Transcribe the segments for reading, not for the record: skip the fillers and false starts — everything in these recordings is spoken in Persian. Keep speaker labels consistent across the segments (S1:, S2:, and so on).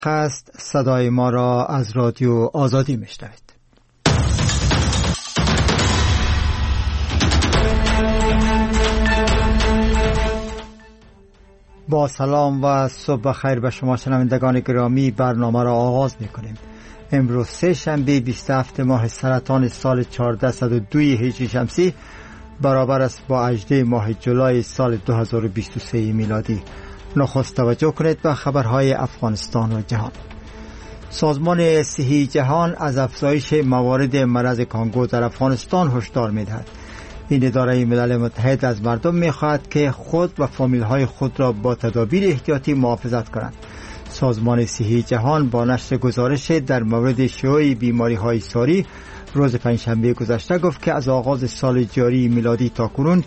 S1: است صدای ما را از رادیو آزادی میشنوید. با سلام و صبح بخیر به شما شنوندگان گرامی، برنامه را آغاز میکنیم. امروز سه شنبه 27 ماه سرطان سال 1402 هجری شمسی برابر است با 18 ماه جولای سال 2023 میلادی. نخست توجه کنید به خبرهای افغانستان و جهان. سازمان صحی جهان از افزایش موارد مرض کانگو در افغانستان هشدار می‌دهد. این اداره ملل متحد از مردم می‌خواهد که خود و فامیل‌های خود را با تدابیر احتیاطی محافظت کنند. سازمان صحی جهان با نشر گزارش در مورد شیوع بیماری‌های ساری روز پنجشنبه گذشته گفت که از آغاز سال جاری میلادی تاکنون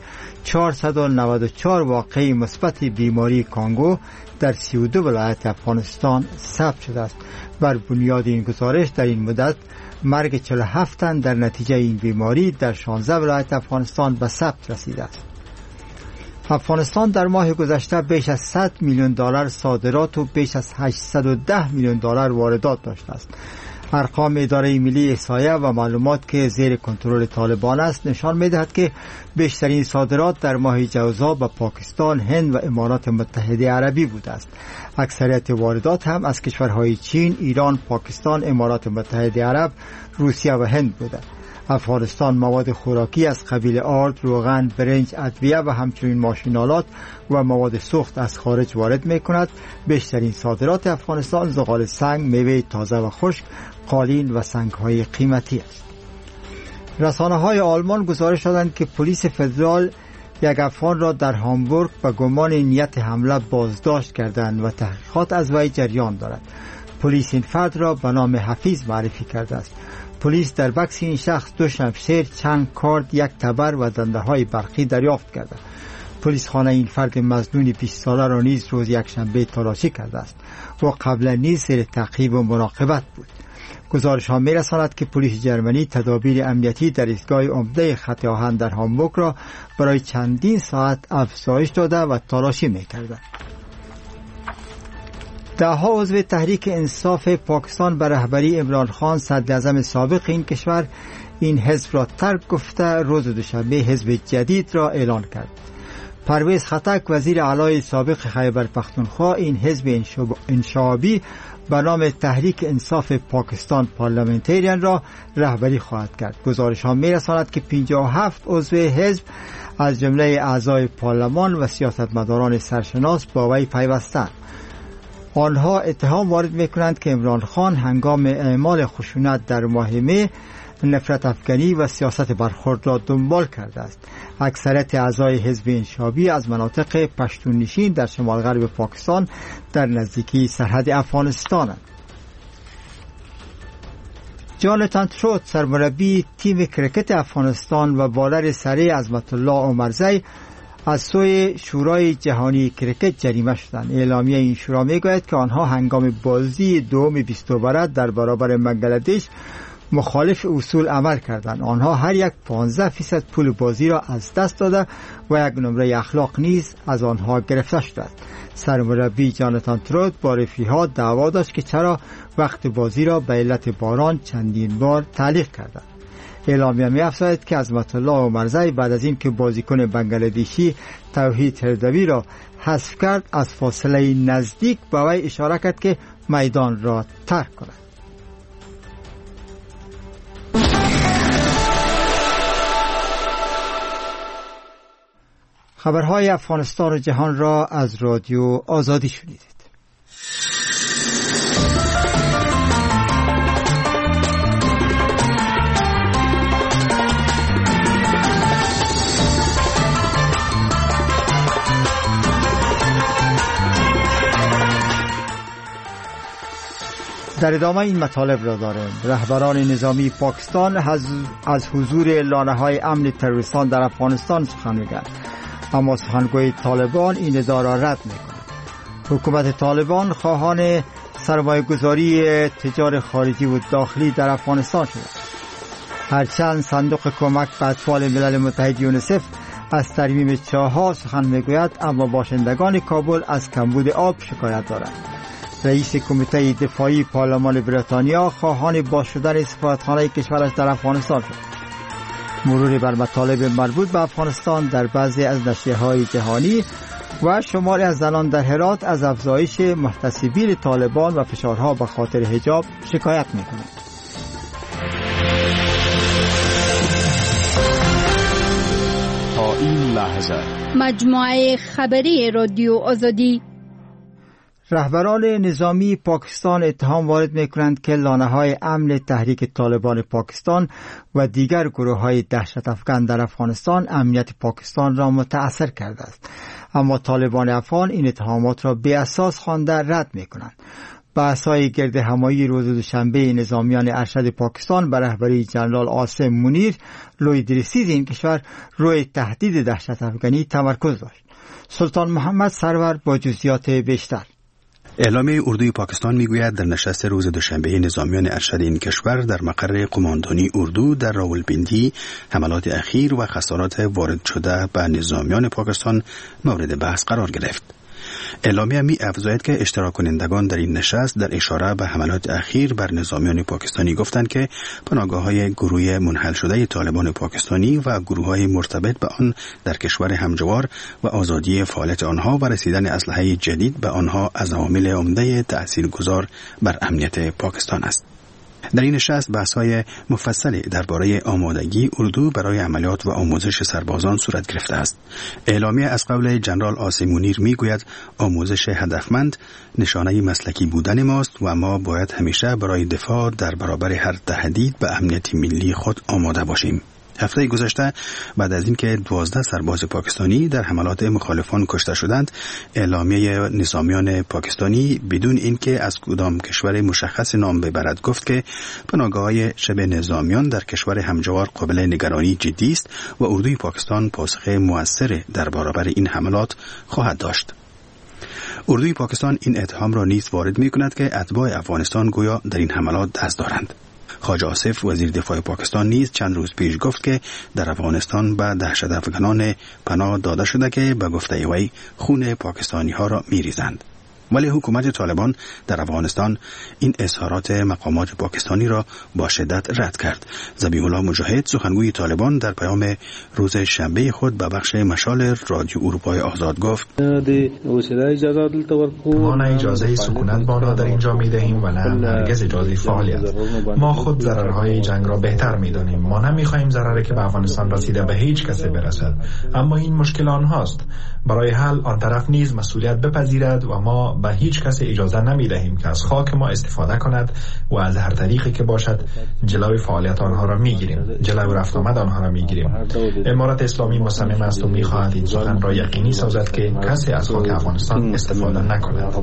S1: 494 واقعه مثبت بیماری کانگو در 32 ولایت افغانستان ثبت شده است. بر بنیاد این گزارش در این مدت مرگ 47 تن در نتیجه این بیماری در 16 ولایت افغانستان به ثبت رسیده است. افغانستان در ماه گذشته بیش از 100 میلیون دلار صادرات و بیش از 810 میلیون دلار واردات داشته است. ارقام اداره ملی احصایه و معلومات که زیر کنترل طالبان است نشان می‌دهد که بیشترین صادرات در ماه جوزا به پاکستان، هند و امارات متحده عربی بوده است. اکثریت واردات هم از کشورهای چین، ایران، پاکستان، امارات متحده عرب، روسیه و هند بوده. افغانستان مواد خوراکی از قبیل آرد، روغن، برنج، ادویه و همچنین ماشین‌آلات و مواد سوخت از خارج وارد می‌کند. بیشترین صادرات افغانستان زغال سنگ، میوه تازه و خشک، قالین و سنگ‌های قیمتی است. رسانه‌های آلمان گزارش دادند که پلیس فدرال یک افغان را در هامبورگ به گمان نیت حمله بازداشت کردند و تحقیقات از وی جریان دارد. پلیس این فرد را به نام حفیظ معرفی کرده است. پلیس در بکس این شخص 2 شمشیر، چند کارد، 1 تبر و دنده‌های برقی دریافت کرده. پلیس خانه این فرد مظنون 20 ساله را نیز روز یکشنبه تلاشی کرده است و قبلا نیز زیر تعقیب و مراقبت بود. گزارش ها می رساند که پلیس جرمنی تدابیر امنیتی در ایستگاه عمده خط آهن در هامبورگ را برای چندین ساعت افزایش داده و تلاشی می کرده. ده‌ها عضو تحریک انصاف پاکستان به رهبری عمران خان صدراعظم سابق این کشور این حزب را ترک گفته روز دوشنبه حزب جدید را اعلان کرد. پرویز خټک وزیر اعلی سابق خیبر پختونخوا این حزب انشعابی به نام تحریک انصاف پاکستان پارلمانتریان را رهبری خواهد کرد. گزارش ها می رساند که 57 عضو حزب از جمله اعضای پارلمان و سیاستمداران سرشناس با وی پیوستند. آنها اتهام وارد می‌کنند که عمران خان هنگام اعمال خشونت در ماه می نفرت افکنی و سیاست برخورد را دنبال کرده است. اکثریت اعضای حزب انشعابی از مناطق پشتون نشین در شمال غرب پاکستان در نزدیکی سرحد افغانستانند. جاناتان تروت سرمربی تیم کرکت افغانستان و بالر سری عظمت الله عمرزی از سوی شورای جهانی کرکت جریمه شدند. اعلامیه این شورا میگوید که آنها هنگام بازی دوم 20 اوور در برابر بنگلادش مخالف اصول عمل کردند. آنها هر یک 15% پول بازی را از دست داده و یک نمره اخلاق نیز از آنها گرفته شده است. سرمربی جاناتان تروت با رفیق‌ها دعوا داشت که چرا وقت بازی را به علت باران چندین بار تعلیق کردند. اعلامیه می‌افزاید که عظمت الله عمرزی بعد از این که بازیکن بنگلادشی توحید هردوی را حذف کرد از فاصله نزدیک به وی اشاره کرد که میدان را ترک کند. خبرهای افغانستان و جهان را از رادیو آزادی شنیدید. در ادامه این مطالب را داریم. رهبران نظامی پاکستان از حضور لانه‌های امن تروریستان در افغانستان سخن می‌گویند، اما سخنگوی طالبان این ادعا را رد می‌کند. حکومت طالبان خواهان سرمایه‌گذاری تجار خارجی و داخلی در افغانستان شده. هرچند صندوق کمک به اطفال ملل متحد یونیسف از ترمیم چاه‌ها سخن می‌گوید، اما باشندگان کابل از کمبود آب شکایت دارند. رئیس کمیته دفاعی پارلمان بریتانیا خواهان باز شدن سفارتخانه کشورش در افغانستان شد. مرور بر مطالب مربوط به افغانستان در بعضی از نشریه‌های جهانی و شماری از زنان در هرات از افزایش محتسبین طالبان و فشارها به خاطر حجاب شکایت می‌کنند.
S2: تا این لحظه
S3: مجموعه خبری رادیو آزادی.
S1: رهبران نظامی پاکستان اتهام وارد می‌کنند که لانه‌های امن تحریک طالبان پاکستان و دیگر گروه‌های دهشت افکن در افغانستان امنیت پاکستان را متأثر کرده است. اما طالبان افغان این اتهامات را بی اساس خوانده رد می‌کنند. بحث‌های گرد همایی روز دوشنبه نظامیان ارشد پاکستان به رهبری جنرال عاصم منیر لوی درسیز این کشور روی تهدید دهشت افغانی تمرکز داشت. سلطان محمد سرور با جزئیات بیشتر.
S4: اعلامیه اردوی پاکستان میگوید در نشست روز دوشنبه نظامیان ارشد این کشور در مقر قماندانی اردو در راولپنڈی حملات اخیر و خسارات وارد شده به نظامیان پاکستان مورد بحث قرار گرفت. اعلامیه می افزاید که اشتراک کنندگان در این نشست در اشاره به حملات اخیر بر نظامیان پاکستانی گفتند که پناهگاه‌های گروه منحل شده طالبان پاکستانی و گروه‌های مرتبط به آن در کشور همجوار و آزادی فعالیت آنها و رسیدن اسلحه جدید به آنها از عوامل عمده تأثیرگذار بر امنیت پاکستان است. در این نشست بحث‌های مفصلی درباره آمادگی اردو برای عملیات و آموزش سربازان صورت گرفته است. اعلامیه از قول جنرال عاصم منیر میگوید آموزش هدفمند نشانه مسلکی بودن ماست و ما باید همیشه برای دفاع در برابر هر تهدید به امنیت ملی خود آماده باشیم. هفته گذشته بعد از اینکه 12 سرباز پاکستانی در حملات مخالفان کشته شدند، اعلامیه نظامیان پاکستانی بدون اینکه از کدام کشور مشخص نام ببرد گفت که پناهگاه‌های شبه نظامیان در کشور همجوار قابل نگرانی جدی است و اردوی پاکستان پاسخ مؤثر در برابر این حملات خواهد داشت. اردوی پاکستان این اتهام را نیز وارد می‌کند که اتباع افغانستان گویا در این حملات دست دارند. خواجه آصف وزیر دفاع پاکستان نیز چند روز پیش گفت که در افغانستان به دهشت افغانان پناه داده شده که به گفته وی خون پاکستانی ها را میریزند. ولی حکومت طالبان در افغانستان این اظهارات مقامات پاکستانی را با شدت رد کرد. ذبیح الله مجاهد سخنگوی طالبان در پیام روز شنبه خود به بخش مشال رادیو اروپای آزاد گفت
S5: ما نه اجازه سکونت با آنها در اینجا می‌دهیم و نه هرگز اجازه فعالیت. ما خود ضررهای جنگ را بهتر می‌دانیم. ما نمی‌خواهیم ضرری که به افغانستان رسیده به هیچ کسی برسد، اما این مشکل آنهاست. برای حل آن طرف نیز مسئولیت بپذیرد و ما به هیچ کسی اجازه نمی‌دهیم که از خاک ما استفاده کند و از هر طریقی که باشد جلوی فعالیت آنها را می‌گیریم، جلوی رفت آمد آنها را می‌گیریم. امارت اسلامی مصمم است و می‌خواهد این سخن را یقینی سازد که کسی از خاک افغانستان استفاده نکند.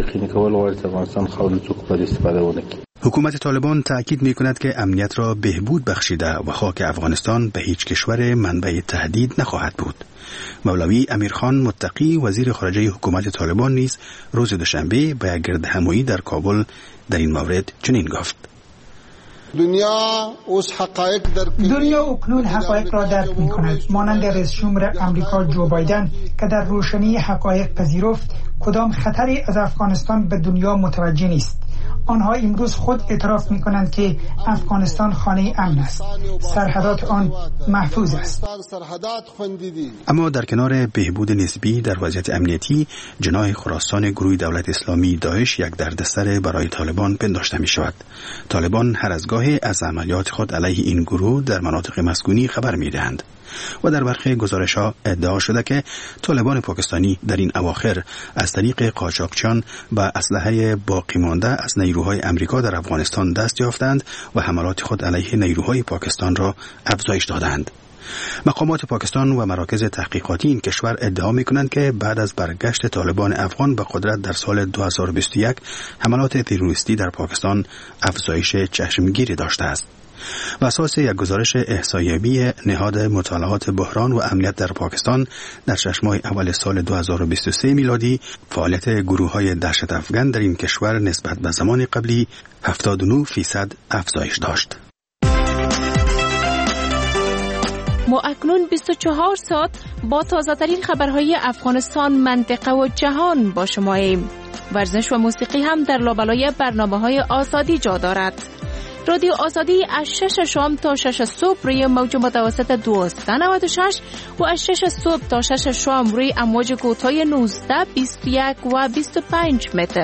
S4: حکومت طالبان تأکید می‌کند که امنیت را بهبود بخشیده و خاک افغانستان به هیچ کشور منبع تهدید نخواهد بود. مولوی امیرخان متقی وزیر خارجه حکومت طالبان نیز روز دوشنبه به یک گردهمایی در کابل در این مورد چنین گفت:
S6: دنیا اکنون حقایق را درک می کند، مانند رئیس جمهور امریکا جو بایدن که در روشنی حقایق پذیرفت کدام خطری از افغانستان به دنیا متوجه نیست. آنها امروز خود اعتراف می کنند که افغانستان خانه امن است، سرحدات آن محفوظ است.
S4: اما در کنار بهبود نسبی در وضعیت امنیتی، جناح خراسان گروه دولت اسلامی داعش یک دردسر برای طالبان پنداشته می شود. طالبان هر از گاهی از عملیات خود علیه این گروه در مناطق مسکونی خبر می دهند و در برخی گزارش‌ها ادعا شده که طالبان پاکستانی در این اواخر از طریق قاچاقچیان و اسلحه باقی مانده از نیروهای امریکا در افغانستان دست یافتند و حملات خود علیه نیروهای پاکستان را افزایش دادند. مقامات پاکستان و مراکز تحقیقاتی این کشور ادعا می‌کنند که بعد از برگشت طالبان افغان به قدرت در سال 2021 حملات تروریستی در پاکستان افزایش چشمگیری داشته است. و اساس یک گزارش احصایه‌ای نهاد مطالعات بحران و امنیت در پاکستان در 6 ماه اول سال 2023 میلادی، فعالیت گروه‌های دهشت افغان در این کشور نسبت به زمان قبلی 79% افزایش داشت.
S7: ما اکنون 24 ساعت با تازه‌ترین خبرهای افغانستان، منطقه و جهان با شماییم. ورزش و موسیقی هم در لابلای برنامه‌های آزادی جا دارد. رادیو آزادی از 6 شام تا 6 صبح روی موج متوسط 1296 و از 6 صبح تا 6 شام روی امواج کوتاه 19، 21 و 25 متر.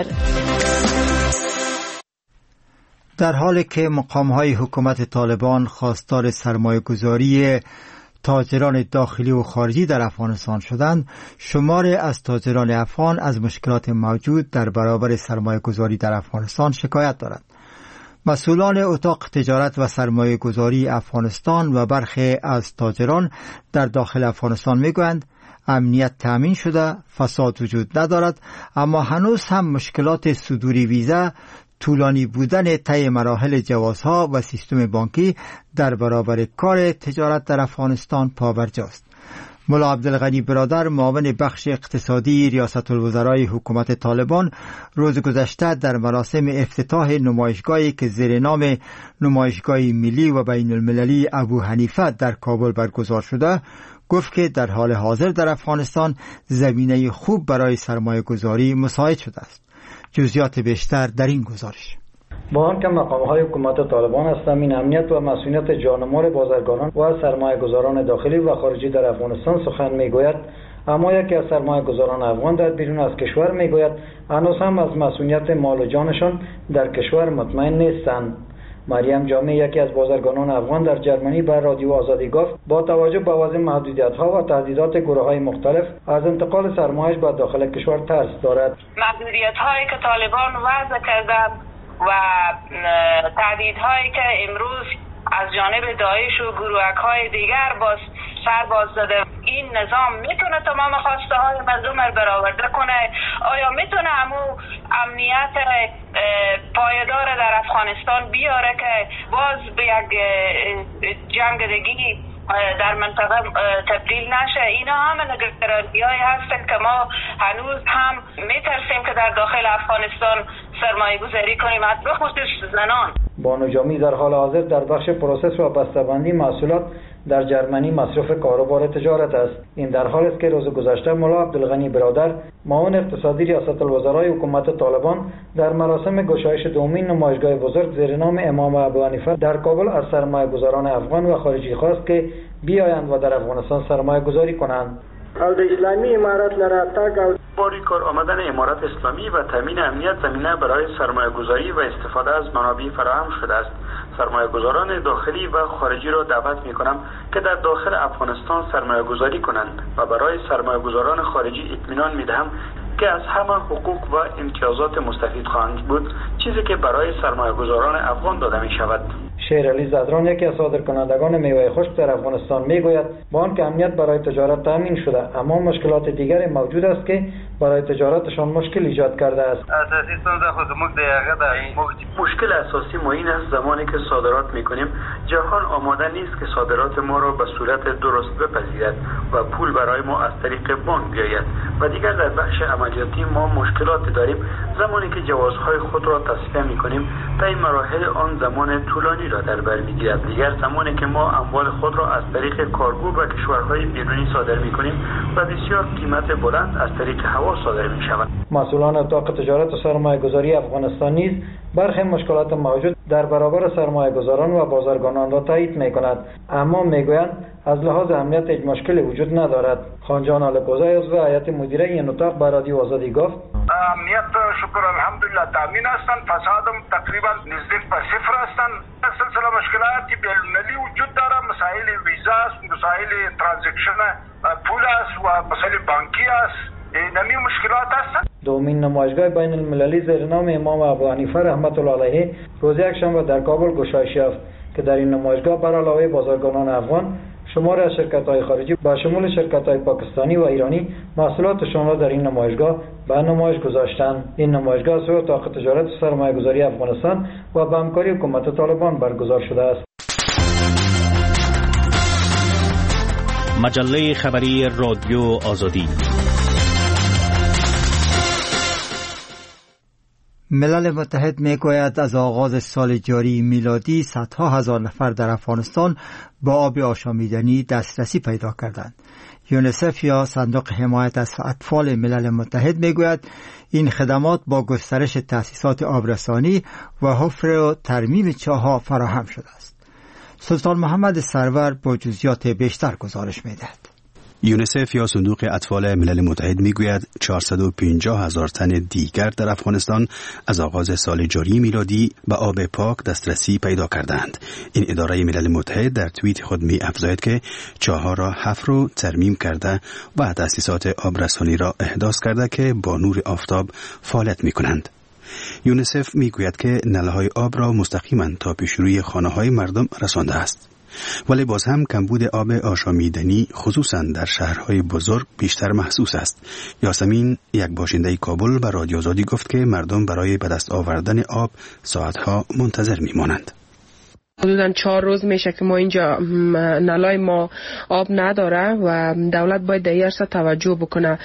S1: در حالی که مقام‌های حکومت طالبان خواستار سرمایه‌گذاری تاجران داخلی و خارجی در افغانستان شدند، شماری از تاجران افغان از مشکلات موجود در برابر سرمایه‌گذاری در افغانستان شکایت دارند. مسئولان اتاق تجارت و سرمایه‌گذاری افغانستان و برخی از تاجران در داخل افغانستان میگویند امنیت تامین شده، فساد وجود ندارد، اما هنوز هم مشکلات صدور ویزا، طولانی بودن طی مراحل جوازها و سیستم بانکی در برابر کار تجارت در افغانستان پابرجاست. ملا عبدالغنی برادر، معاون بخش اقتصادی ریاست الوزرای حکومت طالبان، روز گذشته در مراسم افتتاح نمایشگاهی که زیر نام نمایشگاه ملی و بین المللی ابو حنیفه در کابل برگزار شده، گفت که در حال حاضر در افغانستان زمینه خوب برای سرمایه گذاری مساعد شده است. جزئیات بیشتر در این گزارش.
S8: با آنکه مقام‌های حکومت طالبان از تامین امنیت و مسئولیت جانمار بازرگانان و سرمایه‌گذاران داخلی و خارجی در افغانستان سخن می‌گوید، اما یکی از سرمایه‌گذاران افغان در بیرون از کشور می‌گوید هنوز هم از مسئولیت مال و جانشان در کشور مطمئن نیستند. مریم جامع، یکی از بازرگانان افغان در جرمنی، بر رادیو آزادی گفت با توجه به وضع محدودیت‌ها و تهدیدات گروه‌های مختلف از انتقال سرمایه به داخل کشور ترس دارد.
S9: محدودیت‌هایی که طالبان وضع کردند و تهدیدهایی که امروز از جانب داعش و گروه‌های دیگر باز سر باز زده، این نظام میتونه تمام خواسته های مردم رو برآورده کنه؟ آیا میتونه همو امنیت پایدار در افغانستان بیاره که باز به یک جنگ دیگی در منطقه تبدیل نشه؟ اینا همه نگرانی‌هایی هستن که ما هنوز هم میترسیم که در داخل افغانستان سرمایه گذاری کنیم، به خصوص زنان.
S8: بانو جامی در حال حاضر در بخش پروسس و بسته‌بندی محصولات در جرمنی مصرف کاروبار تجارت است. این در حالی است که روز گذشته ملا عبدالغنی برادر، معاون اقتصادی ریاست الوزرای حکومت طالبان، در مراسم گشایش دومین نمایشگاه بزرگ زیر نام امام ابو حنیفه در کابل از سرمایه‌گذاران افغان و خارجی خواست که بیایند و در افغانستان سرمایه گذاری کنند.
S10: او د اسلامی امارات لراتګ او
S11: باری کار آمدن امارات اسلامی و تامین امنیت زمینه برای سرمایه گذاری و استفاده از منابع فراهم شده است. سرمایه گذاران داخلی و خارجی را دعوت می کنم که در داخل افغانستان سرمایه گذاری کنند و برای سرمایه گذاران خارجی اطمینان می دهم که از همه حقوق و امتیازات مستفید خواهند بود، چیزی که برای سرمایه گذاران افغان داده می شود.
S8: شیرعلی زدران، یکی از صادرکنندگان میوه خشک در افغانستان، میگوید با آنکه امنیت برای تجارت تامین شده، اما مشکلات دیگری موجود است که برای تجارتشان مشکل ایجاد کرده است.
S11: مشکل اساسی ما این است زمانی که صادرات میکنیم جهان آماده نیست که صادرات ما را به صورت درست بپذیرد و پول برای ما از طریق بانک بیاید و دیگر در بخش عملیاتی ما مشکلات داریم. زمانی که جوازهای خود را تصفیه میکنیم طی مراحل آن زمان طولانی را در بر میگیرد. دیگر زمانی که ما اموال خود را از طریق کارگو به کشورهای بیرونی صادر میکنیم و بسیار قیمت بلند از طریق هوا صادر میشود.
S8: مسئولان اتاق تجارت و سرمایه گذاری افغانستان نیز برخی مشکلات موجود در برابر سرمایه گذاران و بازرگانان را تایید میکند، اما میگویند از لحاظ امنیت هیچ مشکلی وجود ندارد. خانجان آلکوزی عضو هیئت مدیره این اتاق به رادیو آزادی گفت
S12: امنیت شکر الحمدلله تامین هستند، فسادم تقریبا نزدیک به صفر هستند. سلسله مشکلاتی بین‌المللی وجود دارد، مسائل ویزا است، مسائل ترانزکشن پول است و مسائل بانکی است. نمی مشکلات هستند.
S8: دومین نمایشگاه بین المللی زیر نام امام ابو حنیفه رحمت الله علیه روز یکشنبه در کابل گشایش یافت که در این نمایشگاه بر علاوه بازرگانان افغان، شماری از شرکت‌های خارجی با شمول شرکت‌های پاکستانی و ایرانی محصولاتشان را در این نمایشگاه به نمایش گذاشتند. این نمایشگاه از اتاق تجارت و سرمایه‌گذاری افغانستان و به همکاری حکومت طالبان برگزار شده است.
S2: مجله خبری رادیو آزادی.
S1: ملل متحد میگوید از آغاز سال جاری میلادی صدها هزار نفر در افغانستان با آب آشامیدنی دسترسی پیدا کردند. یونیسف یا صندوق حمایت از اطفال ملل متحد میگوید این خدمات با گسترش تأسیسات آبرسانی و حفر و ترمیم چاه‌ها فراهم شده است. سلطان محمد سرور با جزئیات بیشتر گزارش می‌دهد.
S4: یونیسف یا صندوق اطفال ملل متحد میگوید 450,000 تن دیگر در افغانستان از آغاز سال جاری میلادی به آب پاک دسترسی پیدا کردند. این اداره ملل متحد در توییت خود می افزاید که چاه‌ها را حفر و ترمیم کرده و تأسیسات آبرسانی را احداث کرده که با نور آفتاب فعالیت می کنند. یونیسف میگوید که نله‌های آب را مستقیما تا پیشروی خانه‌های مردم رسانده است. ولی باز هم کمبود آب آشامیدنی خصوصا در شهرهای بزرگ بیشتر محسوس است. یاسمین، یک باشنده کابل، به رادیو آزادی گفت که مردم برای به دست آوردن آب ساعتها منتظر میمانند.
S13: حدوداً 4 روز میشه که ما اینجا نلای ما آب نداره و دولت باید در این توجه بکنه.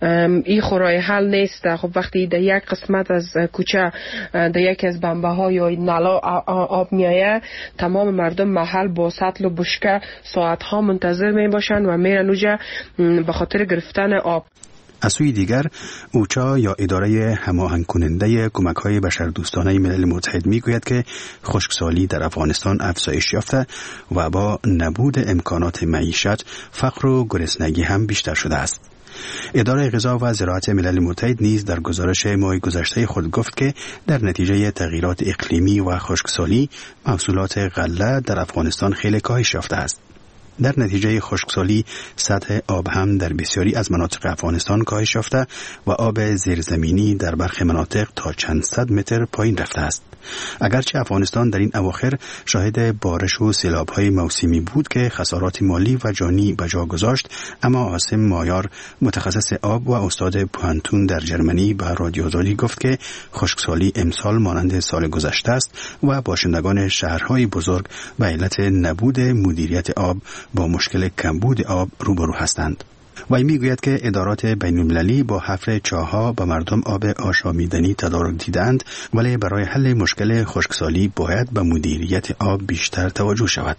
S13: این خورای حل نیست. خب وقتی در یک قسمت از کوچه در یکی از بمبه ها یا نلا آب میایه، تمام مردم محل با سطل و بشکه ساعت ها منتظر می باشن و میرن اونجا به خاطر گرفتن آب.
S4: از سوی دیگر اوچا یا اداره هماهنگ کننده کمک‌های بشردوستانه ملل متحد میگوید که خشکسالی در افغانستان افزایش یافته و با نبود امکانات معیشت، فقر و گرسنگی هم بیشتر شده است. اداره غذا و زراعت ملل متحد نیز در گزارش ماه گذشته خود گفت که در نتیجه تغییرات اقلیمی و خشکسالی محصولات غله در افغانستان خیلی کاهش یافته است. در نتیجه خشکسالی سطح آب هم در بسیاری از مناطق افغانستان کاهش یافته و آب زیرزمینی در برخی مناطق تا چند صد متر پایین رفته است. اگرچه افغانستان در این اواخر شاهد بارش و سیلاب‌های موسمی بود که خسارات مالی و جانی به جا گذاشت، اما عاصم مایار، متخصص آب و استاد پوهنتون در جرمنی، به رادیو آزادی گفت که خشکسالی امسال مانند سال گذشته است و باشندگان شهرهای بزرگ به علت نبود مدیریت آب با مشکل کمبود آب روبرو هستند. وی میگوید که ادارات بین‌المللی با حفر چاه‌ها به مردم آب آشامیدنی تدارک دیدند، ولی برای حل مشکل خشکسالی باید به مدیریت آب بیشتر توجه شود.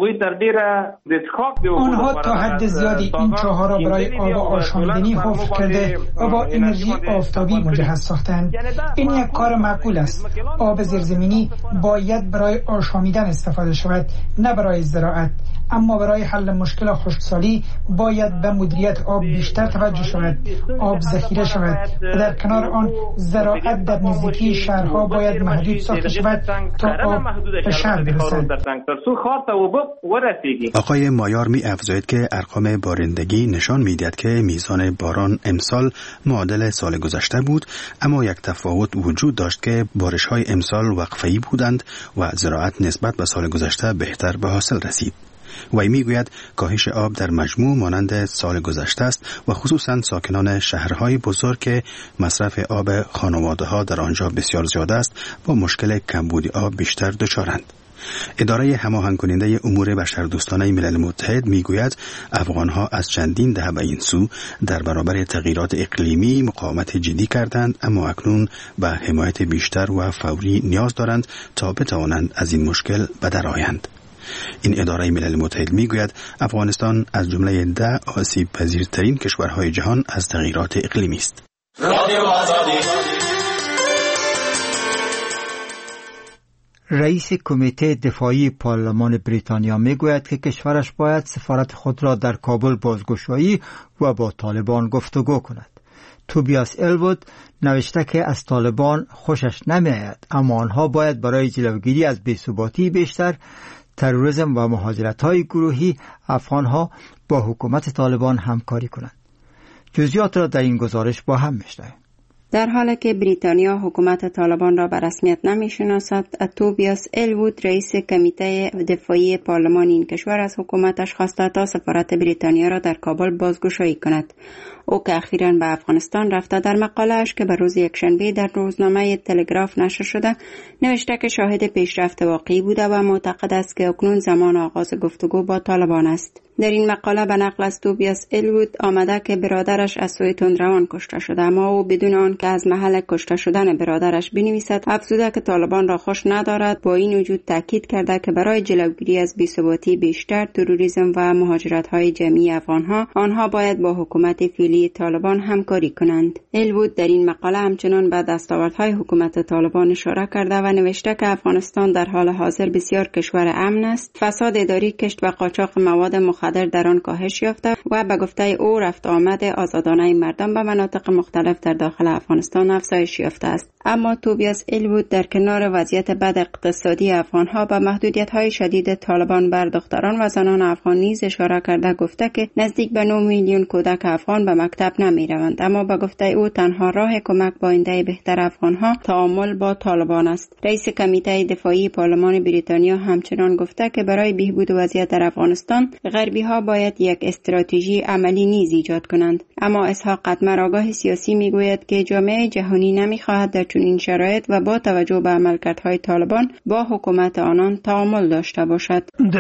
S6: آنها تا حد زیادی این چاه‌ها را برای آب آشامیدنی حفر کرده و با انرژی آفتابی مجهز ساختند. این یک کار معقول است. آب زیرزمینی باید برای آشامیدن استفاده شود، نه برای زراعت. اما برای حل مشکل خشکسالی باید به مدیریت آب بیشتر توجه شود، آب ذخیره شود و در کنار آن زراعت در نزدیکی شهرها باید محدود ساخته شود تا آب به شهر برسد.
S4: آقای مایار می افزاید که ارقام بارندگی نشان می‌دهد که میزان باران امسال معادل سال گذشته بود، اما یک تفاوت وجود داشت که بارش‌های امسال وقفه‌ای بودند و زراعت نسبت به سال گذشته بهتر به حاصل رسید. وی میگوید کاهش آب در مجموع مانند سال گذشته است و خصوصا ساکنان شهرهای بزرگ که مصرف آب خانواده‌ها در آنجا بسیار زیاد است با مشکل کمبود آب بیشتر دچارند. اداره هماهنگ کننده امور بشردوستانه ملل متحد میگوید افغانها از چندین دهه به این سو در برابر تغییرات اقلیمی مقاومت جدی کردند، اما اکنون به حمایت بیشتر و فوری نیاز دارند تا بتوانند از این مشکل به در آیند. این اداره ملل متحد میگوید افغانستان از جمله 10 آسیب پذیرترین کشورهای جهان از تغییرات اقلیمی است.
S1: رئیس کمیته دفاعی پارلمان بریتانیا میگوید که کشورش باید سفارت خود را در کابل بازگشایی و با طالبان گفتگو کند. توبیاس الوود نوشته که از طالبان خوشش نمیآید، اما آنها باید برای جلوگیری از بی‌ثباتی بیشتر، تروریسم و مهاجرت‌های گروهی افغان‌ها با حکومت طالبان همکاری کنند. جزئیات را در این گزارش با هم می‌شنویم.
S14: در حالی که بریتانیا حکومت طالبان را به رسمیت نمی‌شناسد، توبیاس الوود رئیس کمیته دفاعی پارلمان این کشور از حکومتش خواسته تا سفارت بریتانیا را در کابل بازگشایی کند. او که اخیراً به افغانستان رفته در مقاله‌اش که به روز یکشنبه در روزنامه تلگراف نشر شده نوشته که شاهد پیشرفت واقعی بوده و معتقد است که اکنون زمان آغاز گفتگو با طالبان است. در این مقاله به نقل از توبیاس الوود آمده که برادرش از سوی تندروان کشته شده، اما او بدون آن که از محل کشته شدن برادرش بنویسد افزوده که طالبان را خوش ندارد. با این وجود تاکید کرده که برای جلوگیری از بی‌ثباتی بیشتر، تروریسم و مهاجرت‌های جمعی افغان‌ها آنها باید با حکومت فعلی طالبان همکاری کنند. الوود در این مقاله همچنان به دستاوردهای حکومت طالبان اشاره کرده و نوشته که افغانستان در حال حاضر بسیار کشور امن است، فساد اداری، کشت و قاچاق مواد مخدر در آن کاهش یافته و به گفته او رفت آمد آزادانه مردم به مناطق مختلف در داخل افغانستان افزایش یافته است. اما توبیاس الوود در کنار وضعیت بد اقتصادی افغانها به محدودیت‌های شدید طالبان بر دختران و زنان افغان نیز اشاره کرده گفته که نزدیک به 9 میلیون کودک افغان به مکتب نمی‌روند، اما به گفته او تنها راه کمک با آینده بهتر افغانها تعامل با طالبان است. رئیس کمیته دفاعی پارلمان بریتانیا همچنان گفته که برای بهبود وضعیت در افغانستان غربی‌ها باید یک استراتژی عملی نیز ایجاد کنند. اما اسحاق قدمر آگاه سیاسی میگوید که جامعه جهانی نمی‌خواهد در چنین شرایط و با توجه به عملکردهای طالبان با حکومت آنان تعامل داشته باشد.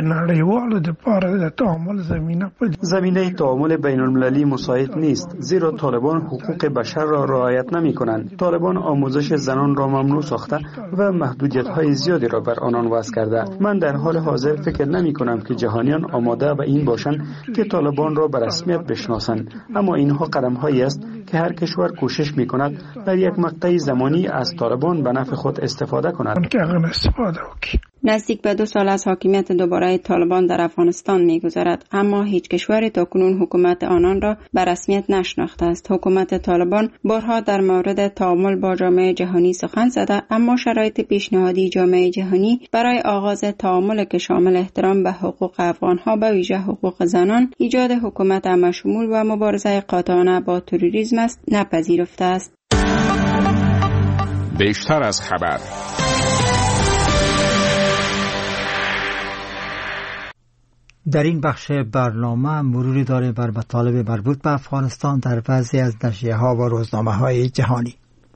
S15: زمینه تعامل بین المللی مساعد نیست، زیرا طالبان حقوق بشر را رعایت نمی‌کنند. طالبان آموزش زنان را ممنوع ساخته و محدودیت‌های زیادی را بر آنان وضع کرده. من در حال حاضر فکر نمی‌کنم که جهانیان آماده به این باشند که طالبان را به رسمیت بشناسند، اما اینها قدم‌هایی است که هر کشور کوشش می‌کند در یک مقطع زمانی از طالبان به نفع خود استفاده کند.
S14: نزدیک به 2 سال از حاکمیت دوباره طالبان در افغانستان می‌گذرد، اما هیچ کشوری تاکنون حکومت آنان را به رسمیت نشناخته است. حکومت طالبان بارها در مورد تعامل با جامعه جهانی سخن زده، اما شرایط پیشنهادی جامعه جهانی برای آغاز تعامل که شامل احترام به حقوق افغان‌ها به ویژه حقوق زنان، ایجاد حکومت همشمول و مبارزه قاطعانه با تروریسم است نپذیرفته است.
S2: بیشتر از خبر.
S1: در این بخش برنامه مروری داریم بر مطالب مربوط به افغانستان در بعضی از نشریه‌ها و روزنامه‌های جهانی.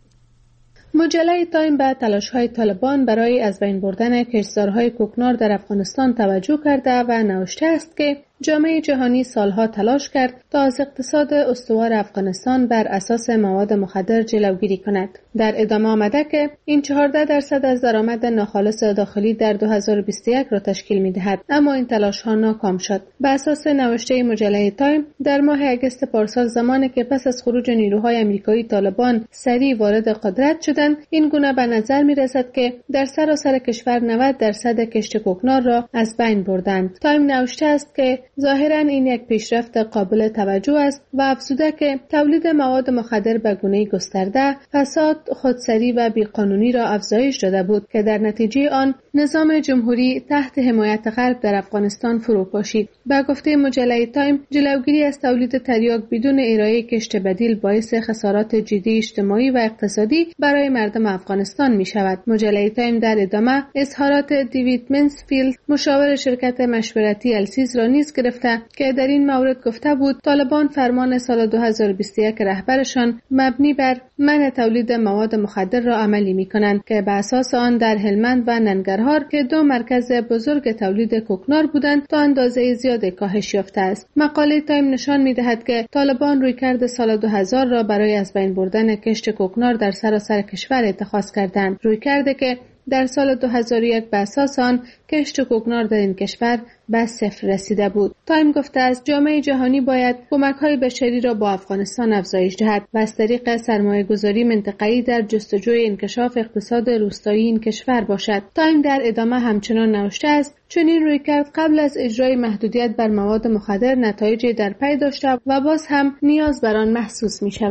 S16: مجله تایم به تلاش‌های طالبان برای از بین بردن کشتزارهای کوکنار در افغانستان توجه کرده و نوشته است که جامعه جهانی سالها تلاش کرد تا از اقتصاد استوار افغانستان بر اساس مواد مخدر جلوگیری کند. در ادامه آمده که این 14% از درآمد ناخالص داخلی در 2021 را تشکیل می‌دهد، اما این تلاش‌ها ناکام شد. به اساس نوشته مجله تایم در ماه اگست پارسال، زمانی که پس از خروج نیروهای آمریکایی طالبان سریع وارد قدرت شدند، این گونه به نظر می‌رسد که در سراسر کشور 90% کشت کوکنار را از بین بردند. تایم نوشته است که ظاهراً این یک پیشرفت قابل توجه است و افزوده که تولید مواد مخدر به گونه‌ای گسترده، فساد، خودسری و بیقانونی را افزایش داده بود که در نتیجه آن نظام جمهوری تحت حمایت غرب در افغانستان فرو پاشید. به گفته مجله تایم، جلوگیری از تولید تریاک بدون ارائه کشت بدیل باعث خسارات جدی اجتماعی و اقتصادی برای مردم افغانستان می شود. مجله تایم در ادامه اظهارات دیوید منسفیلد، مشاور شرکت مشورتی السیز را نیز گرفته که در این مورد گفته بود طالبان فرمان سال 2021 رهبرشان مبنی بر منع تولید مواد مخدر را عملی می کنند که به اساس آن در هلمند و ننگرهار که 2 مرکز بزرگ تولید کوکنار بودند تا اندازه زیاد کاهش یافته است. مقاله تایم نشان می دهد که طالبان رویکرد سال 2000 را برای از بین بردن کشت کوکنار در سراسر کشور اتخاذ کردند، رویکردی که در سال 2001 به اساس آن کشت کوکنار در این کشور به 0 رسیده بود. تایم گفته است جامعه جهانی باید کمک‌های بشری را با افغانستان افزایش دهد و از طریق سرمایه‌گذاری منطقه‌ای در جستجوی انکشاف اقتصاد روستایی این کشور باشد. تایم در ادامه همچنان نوشته است چنین رویکرد قبل از اجرای محدودیت بر مواد مخدر نتایجی در پی داشته و باز هم نیاز بر آن محسوس می‌شود.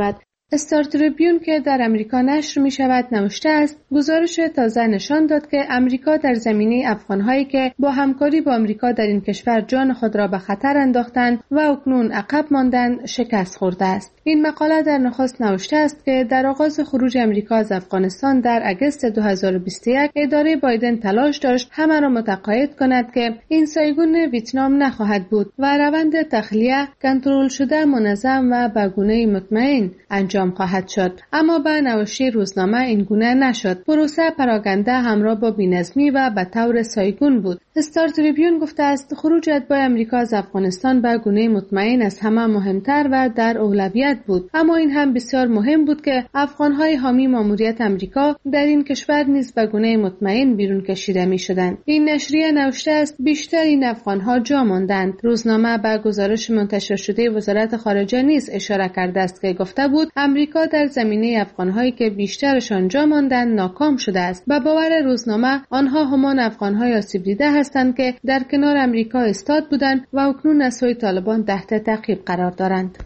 S16: استار تریبیون که در امریکا نشر می شود نوشته است گزارش تازه نشان داد که امریکا در زمینه افغانهایی که با همکاری با امریکا در این کشور جان خود را به خطر انداختند و اکنون عقب ماندند شکست خورده است. این مقاله در نخست نوشته است که در آغاز خروج امریکا از افغانستان در اگست 2021 اداره بایدن تلاش داشت همه را متقاعد کند که این سایگون ویتنام نخواهد بود و روند تخلیه کنترل شده، منظم و به گونه مطمئن انجام خواهد شد. اما به نوشته روزنامه این گونه نشد. پروسه پراکنده همراه با بی‌نظمی و به طور سایگون بود. استار تریبیون گفته است خروج اتباع امریکا از افغانستان به گونه مطمئن از همه مهمتر و در اولویت بود. اما این هم بسیار مهم بود که افغانهای حامی ماموریت امریکا در این کشور نیز به گونه مطمئن بیرون کشیده می شدند. این نشریه نوشته است بیشتر این افغانها جا ماندند. روزنامه به گزارش منتشر شده وزارت خارجه نیز اشاره کرده است که گفته بود امریکا در زمینه افغانهایی که بیشترشان جا ماندند ناکام شده است. به باور روزنامه آنها همان افغانهای آسیب دیده هستند که در کنار امریکا ایستاد بودند و اکنون از سوی طالبان تحت تعقیب قرار دارند.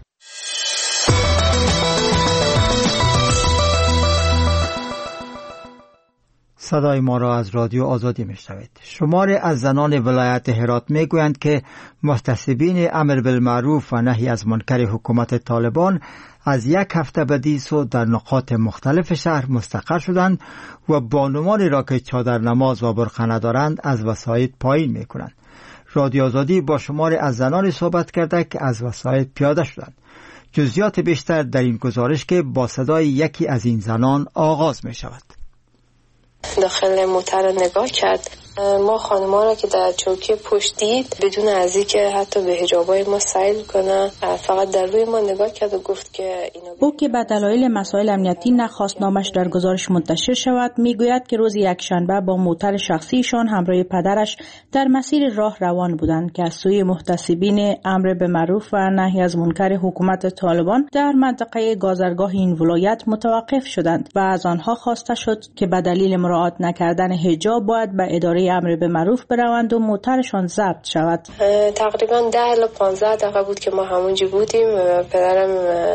S1: صدای ما را از رادیو آزادی میشنوید. شماری از زنان ولایت هرات میگویند که محتسبین امر بالمعروف و نهی از منکر حکومت طالبان از یک هفته بدیسو در نقاط مختلف شهر مستقر شدند و بانوانی را که چادر نماز و برقع ندارند از وسایط پایین میکنند. رادیو آزادی با شماری از زنانی صحبت کرده که از وسایط پیاده شدند. جزئیات بیشتر در این گزارش که با صدای یکی از این زنان آغاز می شود.
S17: داخل موتر نگاه کرد. ما خانم‌ها را که در چوکی پشت دید بدون از اینکه حتی به حجابای ما سعی کنه فقط در روی ما نگاه کرد و گفت که
S18: او که به دلایل مسائل امنیتی نخواست نامش در گزارش منتشر شود میگوید که روز یکشنبه با موتر شخصیشان همراه پدرش در مسیر راه روان بودند که از سوی محتسبین امر به معروف و نهی از منکر حکومت طالبان در منطقه گازرگاه این ولایت متوقف شدند و از آنها خواسته شد که به دلیل مراعات نکردن حجاب باید به اداره امر به معروف بروند و موترشان ضبط شود.
S17: تقریبا 10 الی 15 دقیقه بود که ما همونجا بودیم. پدرم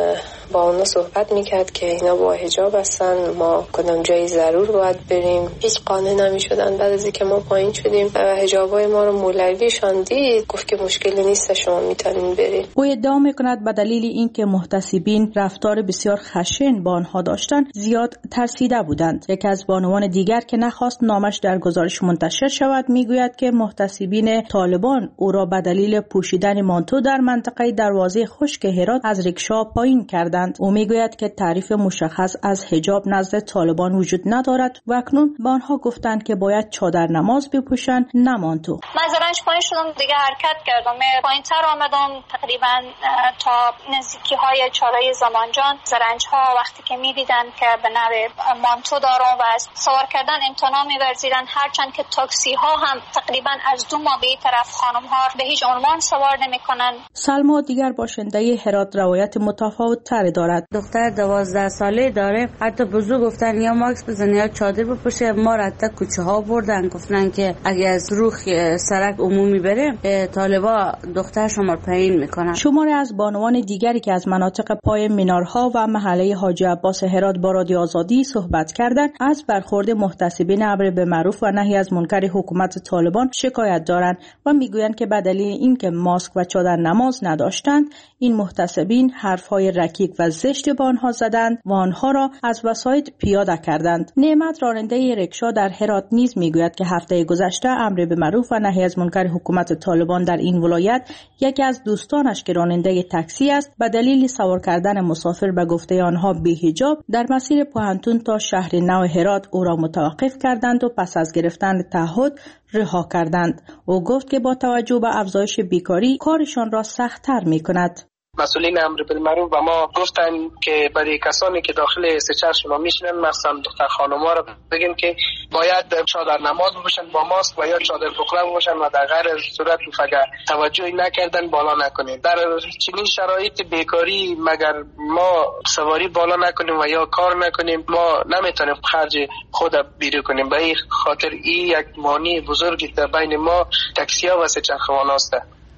S17: با اونا صحبت میکرد که اینا با حجاب هستن، ما کدام جایی ضرور باید بریم. هیچ قانع نمیشدن. بعد از اینکه ما پایین شدیم و حجابای ما رو مولویشان دید گفت که مشکلی نیست شما میتونین برین.
S18: او ادعا میکند به دلیل اینکه محتسبین رفتار بسیار خشن با آنها داشتند زیاد ترسیده بودند. یکی از بانوان دیگر که نخواست نامش در گزارش منتشر شود میگوید که محتسبین طالبان او را به دلیل پوشیدن مانتو در منطقه دروازه خشک هرات از ریکشا پایین کردند. او میگوید که تعریف مشخص از حجاب نزد طالبان وجود ندارد و اکنون به آنها گفتند که باید چادر نماز بپوشند نه مانتو.
S19: من زرنج پایین شدم دیگه حرکت کردم. پایینتر آمدم تقریبا تا نزدیکی های چالای زمانجان. زرنج ها وقتی که میدیدن که به نوع مانتو دارم و از سوار کردن امتناع می‌ورزیدن، هرچند که تاکسی ها هم تقریبا از دو ماه به طرف خانم ها به هیچ عنوان سوار نمی‌کنن.
S18: سلما دیگر باشنده هرات روایت متفاوت تر دارد.
S20: دختر 12 ساله داره، حتی بزرگ گفتن یا ماکس بزنه یا چادر بپوشه. ما را تا کوچه ها بردن گفتن که اگه از روخ سرک عمومی بره طالبا دختر شما پایین میکنن.
S18: شماری از بانوان دیگری که از مناطق پای مینارها و محله حاجی عباس هرات با رادیو آزادی صحبت کردند از برخورد محتسبین امر به معروف و نهی از منکر حکومت طالبان شکایت دارند و میگویند که به دلیل اینکه ماسک و چادر نماز نداشتند این محتسبین حرفهای رکیک و زشت به آنها زدند و آنها را از وسایط پیاده کردند. نعمت راننده رکشا در هرات نیز میگوید که هفته گذشته امر به معروف و نهی از منکر حکومت طالبان در این ولایت یکی از دوستانش که راننده تاکسی است به دلیل سوار کردن مسافر به گفته آنها بی حجاب در مسیر پوهنتون تا شهر نو هرات او را متوقف کردند و پس از گرفتن تعهد رها کردند. او گفت که با توجه به افزایش بیکاری کارشان را سخت‌تر می‌کند.
S21: مسئولین امر بالمعروف و ما گفتن که برای کسانی که داخل سچر شما میشنن مثلا دختر خانم‌ها را بگیم که باید چادر نماز بپوشن با ماسک و یا چادر پقره بپوشن و در غیر صورت اگر توجهی نکردن بالا نکنید. در چنین شرایط بیکاری مگر ما سواری بالا نکنیم و یا کار نکنیم ما نمیتونیم خرج خود بیرون کنیم. به این خاطر این یک مانع بزرگی در بین ما تاکسی‌ها و سچرخوان است.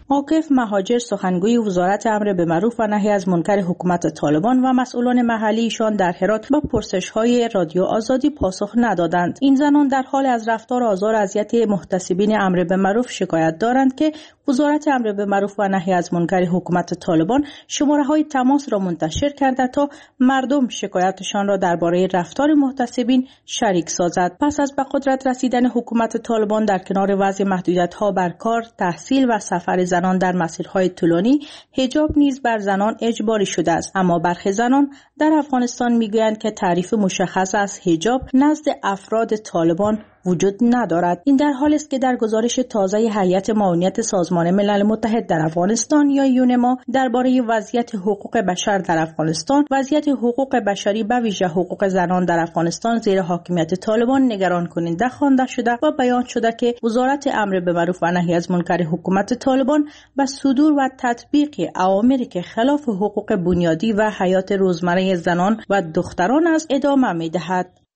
S18: عاکف مهاجر سخنگوی وزارت امر به معروف و نهی از منکر حکومت طالبان و مسئولان محلیشان در هرات با پرسش‌های رادیو آزادی پاسخ ندادند. این زنان در حال از رفتار آزار و اذیت محتسبین امر به معروف شکایت دارند که وزارت امر به معروف و نهی از منکر حکومت طالبان شماره‌های تماس را منتشر کرده تا مردم شکایتشان را درباره رفتار محتسبین شریک سازد. پس از به قدرت رسیدن حکومت طالبان در کنار وضع محدودیت‌ها بر کار، تحصیل و سفر زنان در مسیرهای طولانی، حجاب نیز بر زنان اجباری شده است. اما برخی زنان در افغانستان میگویند که تعریف مشخص از حجاب نزد افراد طالبان وجود ندارد. این در حالی است که در گزارش تازه هیئت معاونت سازمان ملل متحد در افغانستان یا یونما درباره وضعیت حقوق بشر در افغانستان، وضعیت حقوق بشری به ویژه حقوق زنان در افغانستان زیر حاکمیت طالبان نگران کننده خوانده شده و بیان شده که وزارت امر به معروف و نهی از منکر حکومت طالبان به صدور و تطبیق اوامری که خلاف حقوق بنیادی و حیات روزمره زنان و دختران است ادامه می‌دهد.